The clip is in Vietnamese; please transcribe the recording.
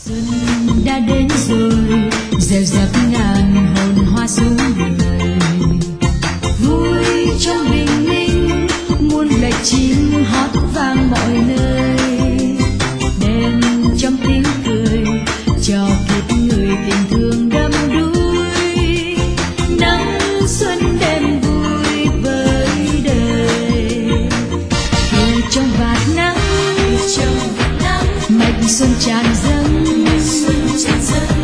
Xuân đã đến rồi, rêu rạc ngàn hồn hoa xuống đời. Vui trong bình minh, muôn lệ chim hót vang mọi nơi. Đêm trong tiếng cười, cho kiếp người tình thương đắm đuối. Nắng xuân đêm vui với đời. Cười trong vạt nắng, mạch xuân tràn dâng.